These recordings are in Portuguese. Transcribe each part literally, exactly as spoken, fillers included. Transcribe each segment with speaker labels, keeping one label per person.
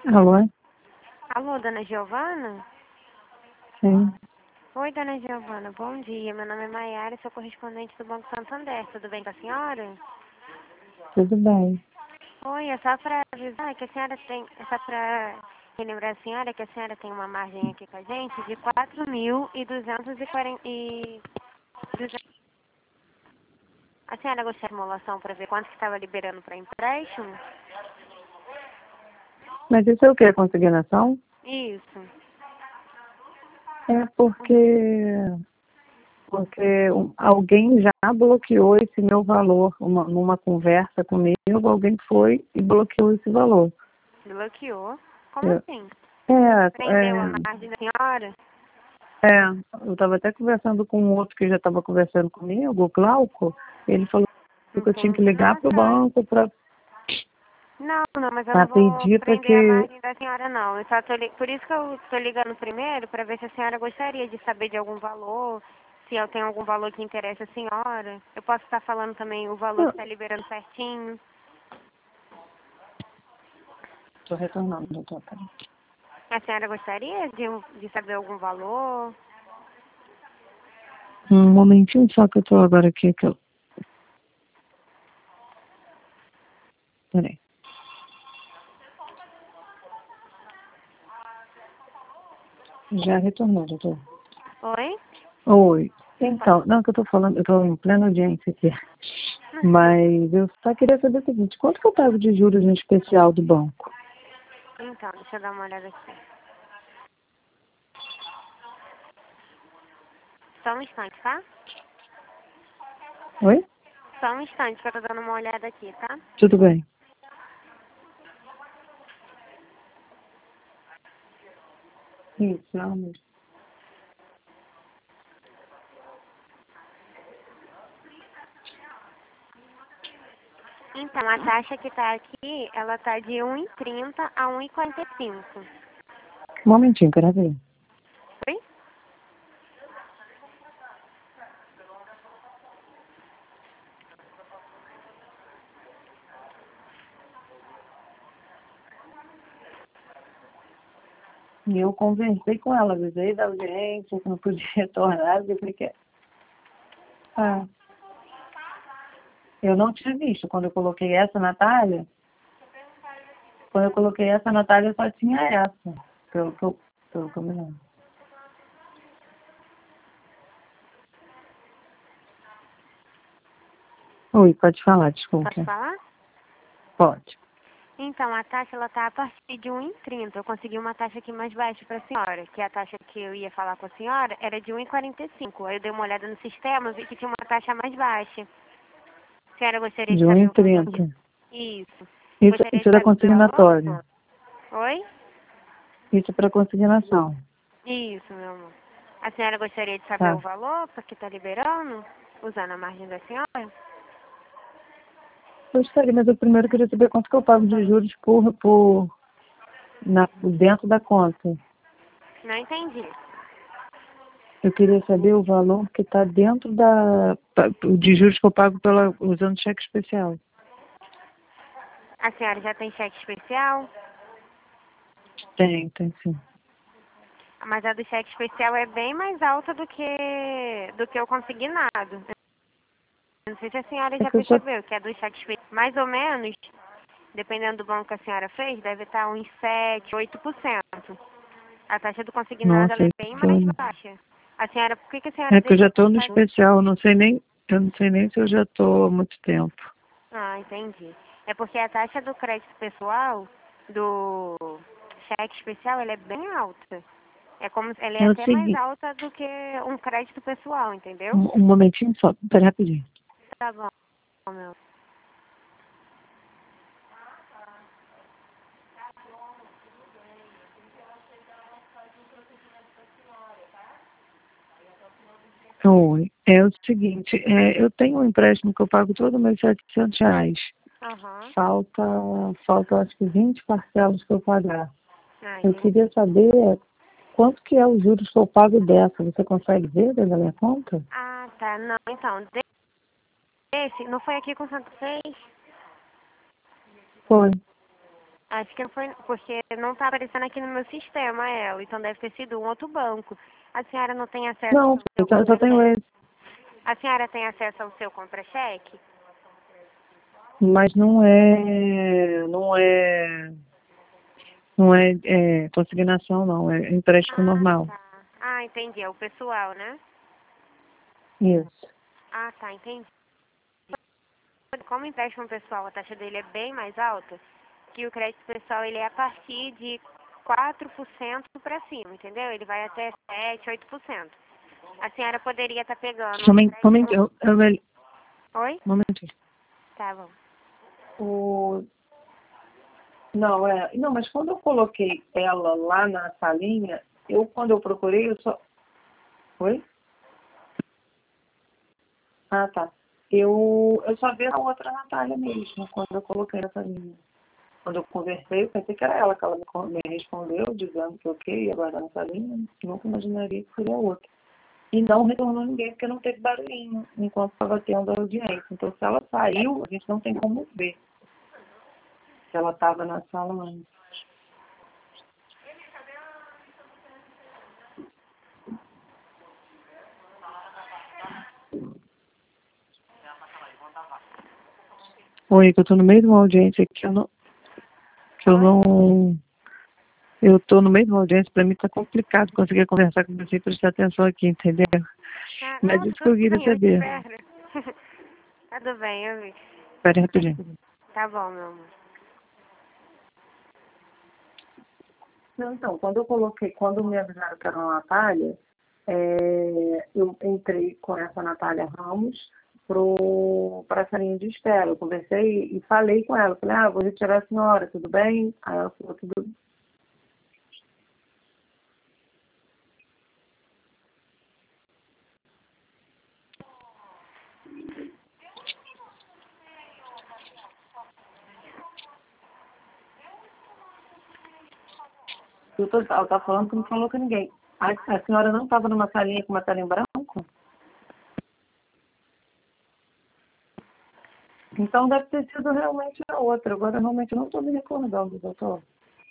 Speaker 1: Alô?
Speaker 2: Alô, dona Giovana?
Speaker 1: Sim,
Speaker 2: Oi, dona Giovana, bom dia. Meu nome é Maiara, sou correspondente do Banco Santander. Tudo bem com a senhora?
Speaker 1: tudo bem.
Speaker 2: Oi, é só para avisar que a senhora tem... É só para relembrar a senhora que a senhora tem uma margem aqui com a gente de quatro mil e duzentos e quarenta... A senhora gostaria de simulação para ver quanto que estava liberando para empréstimo?
Speaker 1: Mas isso é o que? A consignação?
Speaker 2: Isso.
Speaker 1: É porque, porque um- alguém já bloqueou esse meu valor. Uma, numa conversa comigo, alguém foi e bloqueou esse valor.
Speaker 2: Bloqueou? Como
Speaker 1: Eu-
Speaker 2: assim?
Speaker 1: é,
Speaker 2: Prendeu a margem da senhora?
Speaker 1: é, é, eu estava até conversando com um outro que já estava conversando comigo, o Glauco. Ele falou que eu tinha que
Speaker 2: Entendi.
Speaker 1: ligar
Speaker 2: Ah,
Speaker 1: para o
Speaker 2: tá.
Speaker 1: banco para
Speaker 2: Não, não, mas eu não vou
Speaker 1: pedir para
Speaker 2: prender a
Speaker 1: que...
Speaker 2: margem da senhora, não. Eu só tô li... Por isso que eu tô ligando primeiro, para ver se a senhora gostaria de saber de algum valor, se eu tenho algum valor que interessa a senhora. Eu posso estar falando também o valor que está liberando certinho.
Speaker 1: Estou retornando, doutor. Peraí.
Speaker 2: A senhora gostaria de, um- de saber algum valor?
Speaker 1: Um momentinho só que eu estou agora aqui. Que eu... Peraí. Já retornou, doutor.
Speaker 2: Oi?
Speaker 1: Oi. Então, não, que eu tô falando, eu tô em plena audiência aqui. Mas eu só queria saber o seguinte, quanto que eu pago de juros no especial do banco?
Speaker 2: Então, deixa eu dar uma olhada aqui. Só um instante, tá?
Speaker 1: Oi?
Speaker 2: Só um instante que eu tô dando uma olhada aqui, tá?
Speaker 1: Tudo bem. Isso, não.
Speaker 2: Então, a taxa que tá aqui, ela tá de um e trinta a um e quarenta e cinco.
Speaker 1: Um momentinho, peraí.
Speaker 2: Oi?
Speaker 1: E eu conversei com ela, avisei da audiência, que não podia retornar, eu falei que... Ah, eu não tinha visto quando eu coloquei essa Natália. Quando eu coloquei essa Natália, só tinha essa. Pelo que eu, pelo que eu me lembro. Oi, pode falar,
Speaker 2: Posso
Speaker 1: desculpa.
Speaker 2: falar?
Speaker 1: Pode.
Speaker 2: Então, a taxa ela tá a partir de um e trinta. Eu consegui uma taxa aqui mais baixa para a senhora, que a taxa que eu ia falar com a senhora era de um e quarenta e cinco. Aí eu dei uma olhada no sistema e vi que tinha uma taxa mais baixa. A senhora gostaria de
Speaker 1: De um
Speaker 2: saber
Speaker 1: e
Speaker 2: o valor?
Speaker 1: trinta.
Speaker 2: Isso.
Speaker 1: Isso,
Speaker 2: Gostaria
Speaker 1: isso
Speaker 2: de
Speaker 1: era
Speaker 2: saber o valor?
Speaker 1: consignatório.
Speaker 2: Oi?
Speaker 1: Isso para consignação.
Speaker 2: Isso, meu amor. A senhora gostaria de saber o
Speaker 1: Tá.
Speaker 2: valor porque está liberando? Usando a margem da senhora?
Speaker 1: Gostaria, mas eu primeiro queria saber quanto que eu pago de juros por, por na, dentro da conta.
Speaker 2: Não entendi.
Speaker 1: Eu queria saber o valor que está dentro da de juros que eu pago pela, usando cheque especial.
Speaker 2: A senhora já tem cheque especial?
Speaker 1: Tem, tem sim.
Speaker 2: Mas a do cheque especial é bem mais alta do que do que o consignado. Não sei se a senhora
Speaker 1: É
Speaker 2: já
Speaker 1: que eu só...
Speaker 2: percebeu que a do cheque especial, mais ou menos, dependendo do banco que a senhora fez, deve estar uns sete, oito por cento. A taxa do consignado ela
Speaker 1: Nossa,
Speaker 2: é
Speaker 1: é
Speaker 2: bem mais
Speaker 1: tudo.
Speaker 2: baixa. A senhora, por que, que a senhora
Speaker 1: É que eu já
Speaker 2: deixou
Speaker 1: estou
Speaker 2: de
Speaker 1: no
Speaker 2: fazer?
Speaker 1: especial, eu não sei nem, eu não sei nem se eu já estou há muito tempo.
Speaker 2: Ah, entendi. É porque a taxa do crédito pessoal, do cheque especial, ela é bem alta. É como, ela é
Speaker 1: É o
Speaker 2: até mais
Speaker 1: seguinte,
Speaker 2: alta do que um crédito pessoal, entendeu?
Speaker 1: um, um momentinho só, pera rapidinho.
Speaker 2: Tá bom, meu.
Speaker 1: Oi, é o seguinte, é, eu tenho um empréstimo que eu pago todo mês setecentos reais.
Speaker 2: Aham.
Speaker 1: Falta, falta acho que vinte parcelas que eu pagar.
Speaker 2: Ah,
Speaker 1: Eu
Speaker 2: entendi.
Speaker 1: queria saber quanto que é os juros que eu pago dessa. Você consegue ver dentro da minha conta?
Speaker 2: Ah, tá. Não, então, desse, não foi aqui com o Santo Fez?
Speaker 1: Foi.
Speaker 2: Acho que não foi, porque não está aparecendo aqui no meu sistema ela, então deve ter sido um outro banco. A senhora não tem acesso
Speaker 1: Não,
Speaker 2: ao seu
Speaker 1: eu só, eu só tenho
Speaker 2: contra-cheque?
Speaker 1: esse.
Speaker 2: A senhora tem acesso ao seu contra-cheque?
Speaker 1: Mas não é, não é, não é, é consignação, não, é empréstimo
Speaker 2: Ah,
Speaker 1: normal.
Speaker 2: tá. Ah, entendi. É o pessoal, né?
Speaker 1: Isso.
Speaker 2: Ah, tá, entendi. Como empréstimo pessoal, a taxa dele é bem mais alta, que o crédito pessoal ele é a partir de quatro por cento para cima, entendeu? Ele vai até sete, oito por cento. A senhora poderia estar pegando um
Speaker 1: Momento, momento,
Speaker 2: empréstimo...
Speaker 1: eu, eu,
Speaker 2: Oi?
Speaker 1: momento.
Speaker 2: Tá bom.
Speaker 1: O, não, é, não, mas quando eu coloquei ela lá na salinha, eu, quando eu procurei, eu só... Oi? Ah, tá. Eu, eu só vi a outra Natália mesmo, quando eu coloquei essa linha. Quando eu conversei, eu pensei que era ela, que ela me, con- me respondeu, dizendo que ok, ia guardar essa linha. Nunca imaginaria que seria outra. E não retornou ninguém, porque não teve barulhinho enquanto estava tendo a audiência. Então, se ela saiu, a gente não tem como ver se ela estava na sala antes. Oi, que eu tô no meio de uma audiência que eu não... Que eu
Speaker 2: Oi?
Speaker 1: não... Eu tô no meio de uma audiência, para mim tá complicado conseguir conversar com você e prestar atenção aqui, entendeu?
Speaker 2: Ah,
Speaker 1: Mas
Speaker 2: não,
Speaker 1: isso que
Speaker 2: tudo
Speaker 1: eu queria
Speaker 2: bem, eu
Speaker 1: saber.
Speaker 2: espero. Tudo bem, eu vi.
Speaker 1: Espera aí rapidinho.
Speaker 2: Tá bom, meu amor.
Speaker 1: Não, então, quando eu coloquei, quando me avisaram que era uma Natália, é, eu entrei com essa Natália Ramos para essa linha de espera. Eu conversei e falei com ela. Falei, ah, vou retirar a senhora, tudo bem? Aí ela falou, tudo. Eu tô, ela tá falando que não falou com ninguém. A, a senhora não estava numa salinha com uma tela em branco? Então deve ter sido realmente a outra. Agora realmente eu não estou me recordando, doutor.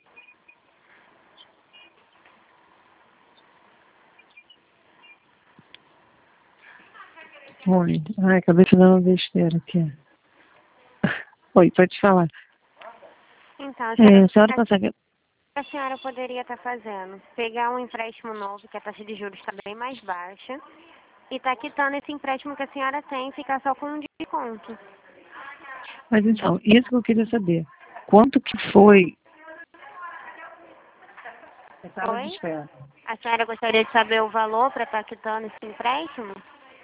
Speaker 1: Oi. Ai, acabei fazendo besteira aqui. Oi, pode falar.
Speaker 2: Então, a senhora,
Speaker 1: É, a senhora
Speaker 2: a,
Speaker 1: consegue...
Speaker 2: a senhora poderia estar fazendo, pegar um empréstimo novo, que a taxa de juros está bem mais baixa, e tá quitando esse empréstimo que a senhora tem e ficar só com um desconto.
Speaker 1: Mas então, isso que eu queria saber. Quanto que foi a sala de
Speaker 2: Oi?
Speaker 1: espera?
Speaker 2: A senhora gostaria de saber o valor para estar quitando esse empréstimo?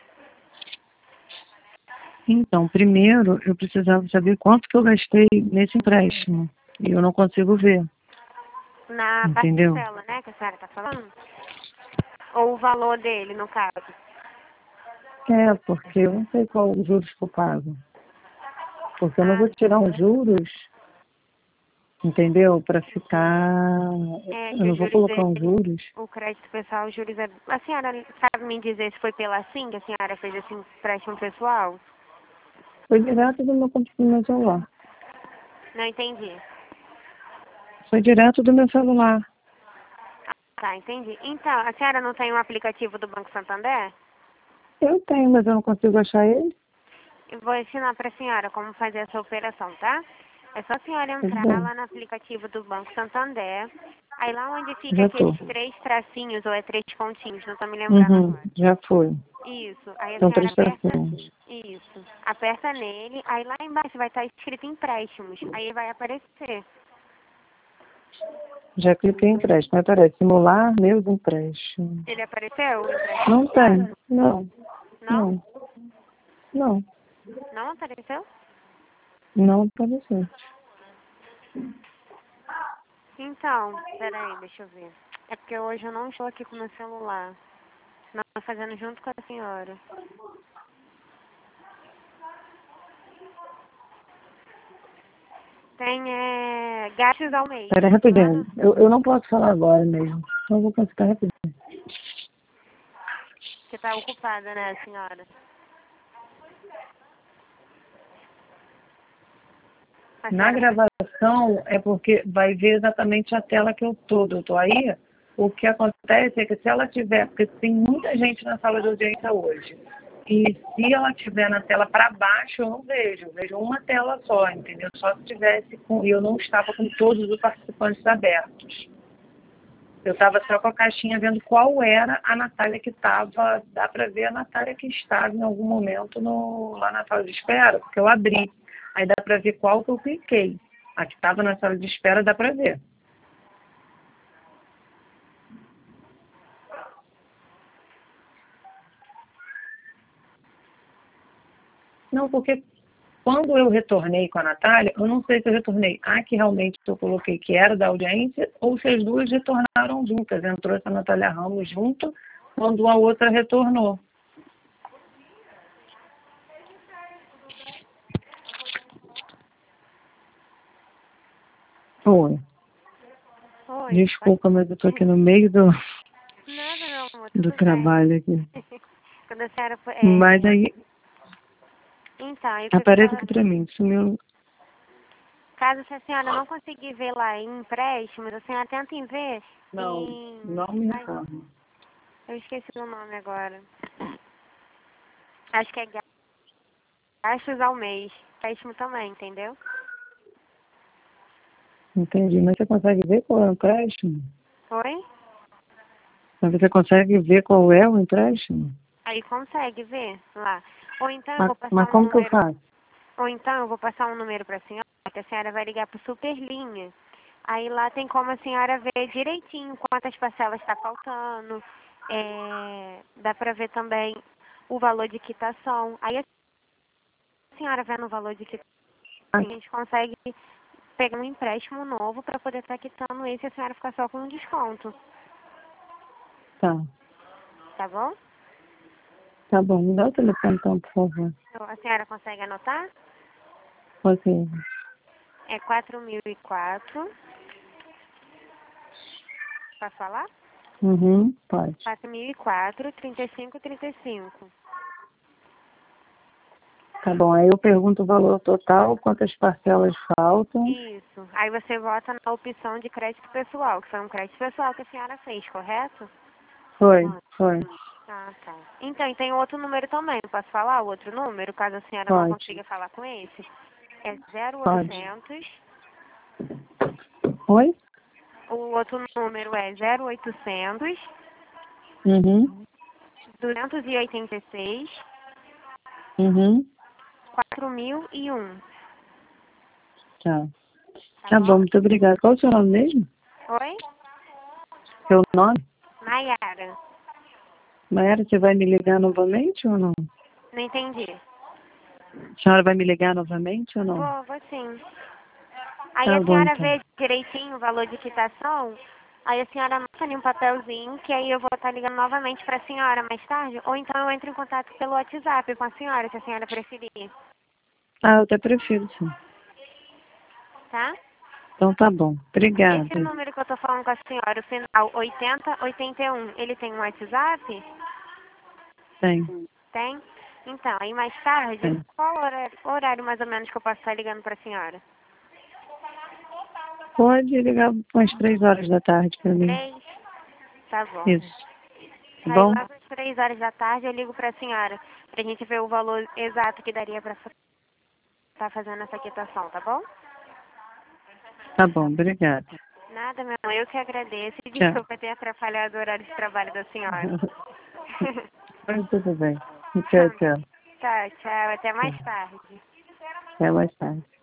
Speaker 1: Então, primeiro eu precisava saber quanto que eu gastei nesse empréstimo. E eu não consigo ver,
Speaker 2: Na
Speaker 1: entendeu?
Speaker 2: parcela, né, que a senhora está falando? Ou o valor dele, no caso?
Speaker 1: É, porque eu não sei qual os juros que eu pago. Porque eu não
Speaker 2: Ah,
Speaker 1: vou tirar os juros, entendeu? Para ficar.
Speaker 2: é
Speaker 1: Eu
Speaker 2: que
Speaker 1: não
Speaker 2: os
Speaker 1: vou
Speaker 2: juros
Speaker 1: colocar os
Speaker 2: dele,
Speaker 1: juros.
Speaker 2: o crédito pessoal, os juros é... A senhora sabe me dizer se foi pela SIM que a senhora fez esse empréstimo pessoal?
Speaker 1: Foi direto do meu, comp- do meu celular.
Speaker 2: Não entendi.
Speaker 1: Foi direto do meu celular.
Speaker 2: Tá, entendi. Então, a senhora não tem um aplicativo do Banco Santander?
Speaker 1: Eu tenho, mas eu não consigo achar ele.
Speaker 2: Eu vou ensinar para a senhora como fazer essa operação, tá? É só a senhora
Speaker 1: Tudo
Speaker 2: entrar
Speaker 1: bem.
Speaker 2: lá no aplicativo do Banco Santander. Aí lá onde fica
Speaker 1: Já tô.
Speaker 2: aqueles três tracinhos, ou é três pontinhos, não tô me lembrando
Speaker 1: Uhum,
Speaker 2: agora.
Speaker 1: já foi.
Speaker 2: Isso. Aí a
Speaker 1: São
Speaker 2: senhora
Speaker 1: três
Speaker 2: aperta.
Speaker 1: tracinhos.
Speaker 2: Isso. Aperta nele. Aí lá embaixo vai estar escrito empréstimos. Aí vai aparecer.
Speaker 1: Já cliquei em empréstimo. Aí aparece simular meus empréstimos.
Speaker 2: Ele apareceu? O empréstimo
Speaker 1: Não
Speaker 2: da senhora?
Speaker 1: tem. Não.
Speaker 2: Não?
Speaker 1: Não. Não.
Speaker 2: Não apareceu?
Speaker 1: Não apareceu.
Speaker 2: Então, peraí, deixa eu ver. É porque hoje eu não estou aqui com meu celular. Não, tô fazendo junto com a senhora. Tem é, gastos ao mês.
Speaker 1: Espera rapidinho.
Speaker 2: Ano,
Speaker 1: Eu, eu não posso falar agora mesmo. Não vou conseguir rapidinho.
Speaker 2: que tá ocupada, né, senhora? A
Speaker 1: Na
Speaker 2: senhora-
Speaker 1: gravação é porque vai ver exatamente a tela que eu tô, doutor. Aí, o que acontece é que se ela tiver, porque tem muita gente na sala de audiência hoje, e se ela tiver na tela para baixo, eu não vejo, eu vejo uma tela só, entendeu? Só se tivesse com, e eu não estava com todos os participantes abertos. Eu estava só com a caixinha vendo qual era a Natália que estava, dá para ver a Natália que estava em algum momento no, lá na sala de espera, porque eu abri. Aí dá para ver qual que eu cliquei. A que estava na sala de espera dá para ver. Não, porque quando eu retornei com a Natália, eu não sei se eu retornei a que realmente eu coloquei que era da audiência ou se as duas retornaram juntas. Entrou essa Natália Ramos junto quando a outra retornou. Oi.
Speaker 2: Oi.
Speaker 1: Desculpa, mas eu estou aqui no meio do,
Speaker 2: Nada, meu amor,
Speaker 1: do
Speaker 2: tudo
Speaker 1: trabalho aqui.
Speaker 2: bem. Quando a senhora... É...
Speaker 1: Mas aí,
Speaker 2: Então, eu fico
Speaker 1: aparece
Speaker 2: falando...
Speaker 1: aqui para mim. Sumiu.
Speaker 2: Caso se a senhora não conseguir ver lá em empréstimos, a senhora tenta em ver
Speaker 1: Não,
Speaker 2: em...
Speaker 1: não me
Speaker 2: Ai,
Speaker 1: recordo.
Speaker 2: eu esqueci o nome agora. Acho que é gastos ao mês. Empréstimo também, entendeu?
Speaker 1: Entendi. Mas você consegue ver qual é o empréstimo?
Speaker 2: Oi?
Speaker 1: Mas você consegue ver qual é o empréstimo?
Speaker 2: Aí consegue ver lá. Ou então eu
Speaker 1: Mas,
Speaker 2: vou passar
Speaker 1: mas
Speaker 2: um
Speaker 1: como que eu
Speaker 2: número...
Speaker 1: faço?
Speaker 2: Ou então eu vou passar um número para a senhora, que a senhora vai ligar para o Superlinha. Aí lá tem como a senhora ver direitinho quantas parcelas está faltando. É, dá para ver também o valor de quitação. Aí a senhora vê no valor de quitação,
Speaker 1: Ah,
Speaker 2: a gente consegue pegar um empréstimo novo para poder estar quitando esse e a senhora ficar só com um desconto.
Speaker 1: tá.
Speaker 2: Tá bom?
Speaker 1: Tá bom. Me dá o telefone então, por favor.
Speaker 2: Então, a senhora consegue anotar?
Speaker 1: Consigo.
Speaker 2: É quatro mil e quatro. Posso falar?
Speaker 1: Uhum, pode.
Speaker 2: quatro mil e quatro, trinta e cinco, trinta e cinco.
Speaker 1: Tá bom. Aí eu pergunto o valor total, quantas parcelas faltam.
Speaker 2: Isso. Aí você vota na opção de crédito pessoal, que foi um crédito pessoal que a senhora fez, correto?
Speaker 1: Foi, foi.
Speaker 2: Ah, tá. Então, e tem outro número também. Posso falar o outro número, caso a senhora não
Speaker 1: Pode,
Speaker 2: consiga falar com esse? É zero
Speaker 1: pode.
Speaker 2: oitocentos.
Speaker 1: Oi?
Speaker 2: O outro número é zero oitocentos,
Speaker 1: Uhum,
Speaker 2: duzentos e oitenta e seis,
Speaker 1: uhum.
Speaker 2: quatro mil e um.
Speaker 1: Tá.
Speaker 2: Tá
Speaker 1: Tá bom,
Speaker 2: bom?
Speaker 1: muito obrigada. Qual é o seu nome mesmo?
Speaker 2: Oi?
Speaker 1: Seu nome?
Speaker 2: Nayara.
Speaker 1: Maera, você vai me ligar novamente ou não?
Speaker 2: Não entendi.
Speaker 1: A senhora vai me ligar novamente ou não?
Speaker 2: Vou, vou sim. Aí
Speaker 1: Tá
Speaker 2: a
Speaker 1: bom,
Speaker 2: senhora
Speaker 1: então.
Speaker 2: vê direitinho o valor de quitação, aí a senhora anota em um papelzinho, que aí eu vou estar ligando novamente para a senhora mais tarde, ou então eu entro em contato pelo WhatsApp com a senhora, se a senhora preferir,
Speaker 1: Ah, eu até prefiro, sim.
Speaker 2: tá?
Speaker 1: Então tá bom. Obrigada.
Speaker 2: Esse número que eu tô falando com a senhora, o final oitenta oitenta e um, ele tem um WhatsApp?
Speaker 1: Tem,
Speaker 2: Tem? Então, aí mais tarde,
Speaker 1: tem.
Speaker 2: qual horário, horário mais ou menos que eu posso estar ligando para a senhora?
Speaker 1: Pode ligar umas três horas da tarde para mim.
Speaker 2: Três? Tá bom.
Speaker 1: Isso. Tá
Speaker 2: Aí
Speaker 1: bom?
Speaker 2: lá às três horas da tarde eu ligo para a senhora, pra gente ver o valor exato que daria para estar fazendo essa quitação, tá bom?
Speaker 1: Tá bom, obrigada.
Speaker 2: Nada, meu amor, eu que agradeço e
Speaker 1: Tchau.
Speaker 2: desculpa ter atrapalhado o horário de trabalho da senhora.
Speaker 1: Mas tudo bem. Tchau, tchau.
Speaker 2: Tá, tchau, até mais
Speaker 1: Tchau.
Speaker 2: tarde.
Speaker 1: Até mais tarde.